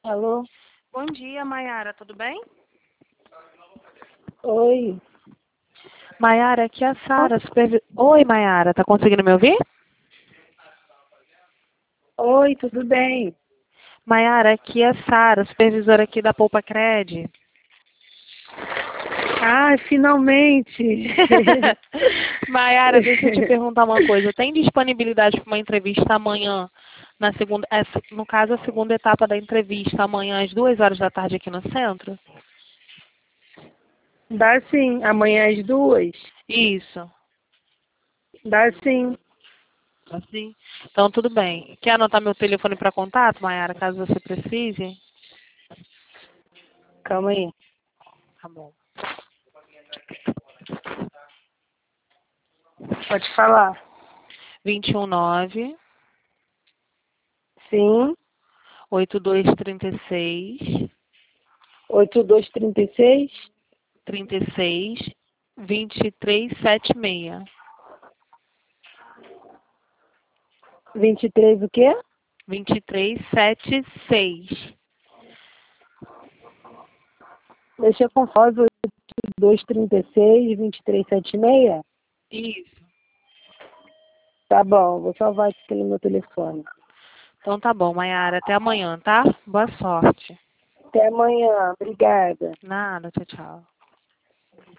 Alô? Bom dia, Maiara, tudo bem? Oi. Maiara, aqui é a Sara, Oi, Maiara, tá conseguindo me ouvir? Oi, tudo bem? Maiara, aqui é a Sara, supervisora aqui da Poupa Cred. Ah, finalmente! Maiara, deixa eu te perguntar uma coisa. Tem disponibilidade para uma entrevista amanhã, na segunda, no caso, a segunda etapa da entrevista, amanhã às 2 horas da tarde aqui no centro? Dá sim, amanhã às 2? Isso. Dá sim. Assim? Então, tudo bem. Quer anotar meu telefone para contato, Maiara, caso você precise? Calma aí. Tá bom. Pode falar. 219 Sim. 8236 8236 36 2376. 23 o quê? 2376. Deixa eu confuso. 8236 2376? Isso. Tá bom, vou salvar aqui no meu telefone. Então tá bom, Maiara. Até amanhã, tá? Boa sorte. Até amanhã. Obrigada. Nada, tchau, tchau.